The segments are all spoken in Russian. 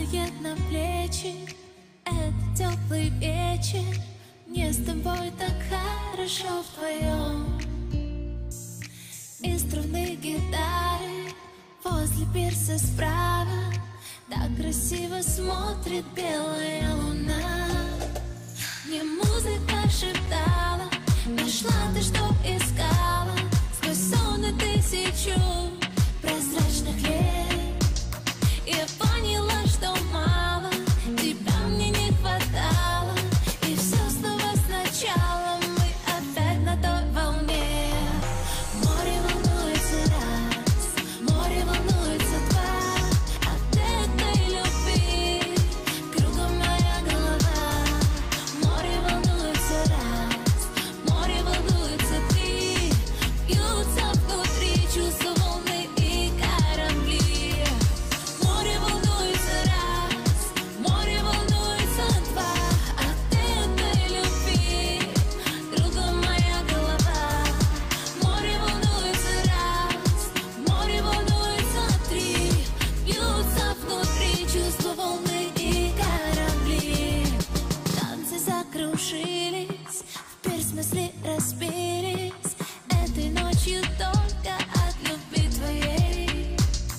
падает на плечи. Это теплый вечер, мне с тобой так хорошо вдвоем. И струны гитары возле пирса справа так красиво смотрит белая луна. Мне музыка шептала, нашла ты, что искала, сквозь сон и тысячу прозрачных лет. Я поняла, что мало, тебя мне не хватало, и все снова сначала, мы опять на той волне. Море волнуется раз, море волнуется два, от этой любви кругом моя голова. Море волнуется раз, море волнуется три, бьются внутри чувства волны и корабли. Море волнуется раз, море волнуется два, от этой любви кругом моя голова. Море волнуется раз, море волнуется три, бьются внутри чувства волны и корабли. Танцы закружились, в пир-смысле разбились, этой ночью только от любви твоей.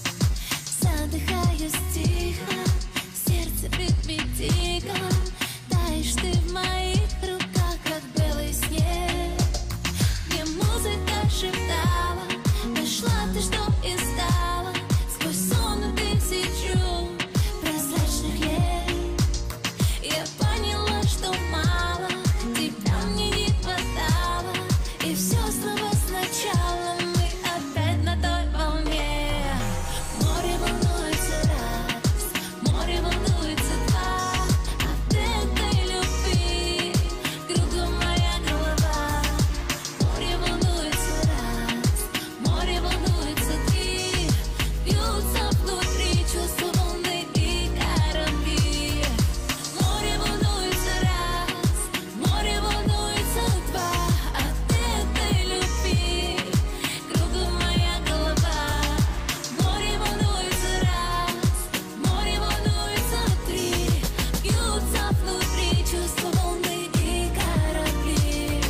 Задыхаюсь тихо, сердце в ритме диком, таешь ты в моих руках, как белый снег. Мне музыка шептала, нашла ты, что искала, сквозь сон и тысячу прозрачных лет. Я поняла, что мало, тебя мне не хватало, и все снова сначала, мы опять на той волне. Море волнуется раз, море волнуется два, от этой любви кругом моя голова. Море волнуется раз, море волнуется три, бьются внутри чувства волны и корабли. Море волнуется раз, море волнуется два, от этой любви кругом моя голова. Море волнуется раз, море волнуется три, бьются внутри чувства волны и корабли.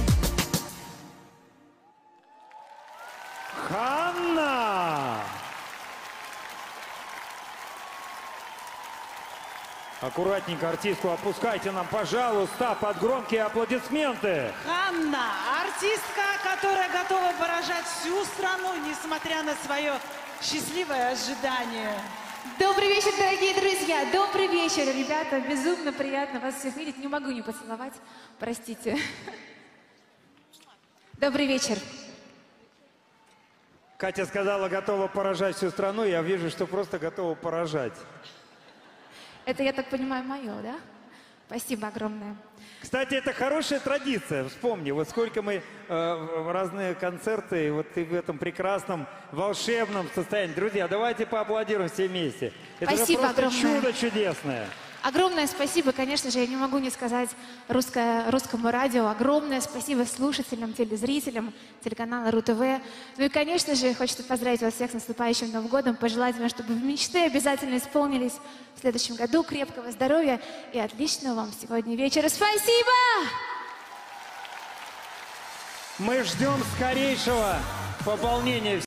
Ханна! Аккуратненько артистку опускайте нам, пожалуйста, под громкие аплодисменты. Ханна, артистка, которая готова поражать всю страну, несмотря на свое счастливое ожидание. Добрый вечер, дорогие друзья! Добрый вечер, ребята! Безумно приятно вас всех видеть. Не могу не поцеловать, простите. Добрый вечер. Катя сказала, готова поражать всю страну. Я вижу, что просто готова поражать. Это, я так понимаю, мое, да? Спасибо огромное. Кстати, это хорошая традиция. Вспомни, вот сколько мы в разные концерты, и вот ты в этом прекрасном, волшебном состоянии. Друзья, давайте поаплодируем все вместе. Это Спасибо же просто огромное. чудо чудесное. Огромное спасибо, конечно же, я не могу не сказать русскому радио. Огромное спасибо слушателям, телезрителям телеканала РУ-ТВ. Ну и, конечно же, хочется поздравить вас всех с наступающим Новым годом, пожелать вам, чтобы мечты обязательно исполнились в следующем году, крепкого здоровья и отличного вам сегодня вечера. Спасибо! Мы ждем скорейшего пополнения.